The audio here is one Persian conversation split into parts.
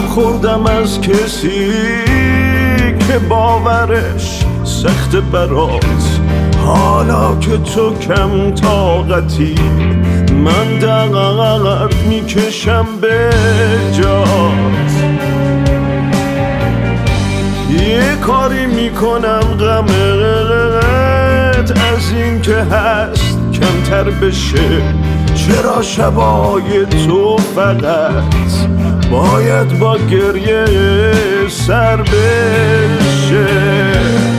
خوردم از کسی که باورش سخت برات. حالا که تو کم طاقتی من درد میکشم به جات. یه کاری میکنم غمت از این که هست کمتر بشه. چرا شبای تو فقط باید با گریه سر بشه؟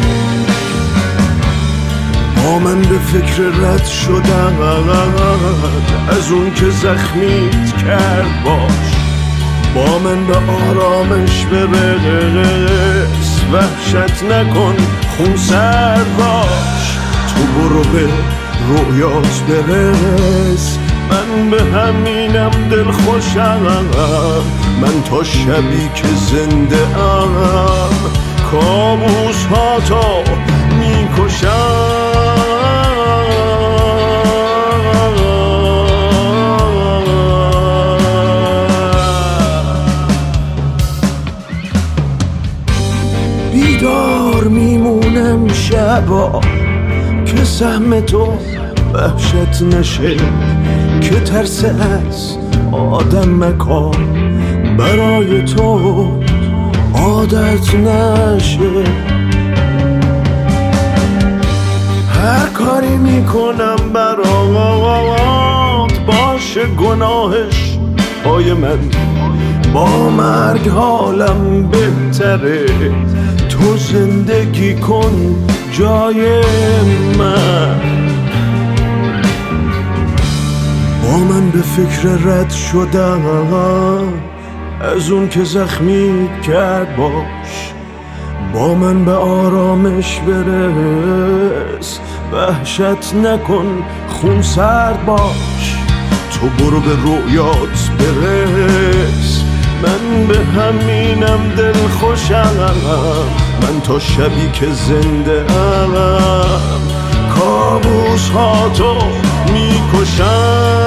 با من به فکر رد شدن از اون که زخمیت کرد باش. با من به آرامش برس، وحشت نکن خونسرد باش. تو برو به رویات برس، من به همینم دل خوشم. من تا شبی که زنده ام کابوس ها تا میکشم. بیدار میمونم شبا که سهم تو وحشت نشه، که ترس از آدم مکان برای تو عادت نشه. هر کاری میکنم برات باشه گناهش پای من. با مرگ حالم بهتره، تو زندگی کن جای من. با من به فکر رد شدن از اون که زخمی کرد باش. با من به آرامش برس، وحشت نکن خونسرد باش. تو برو به رویات برس، من به همینم دل خوشم. من تا شبی که زنده ام کابوس ها تو میکشم.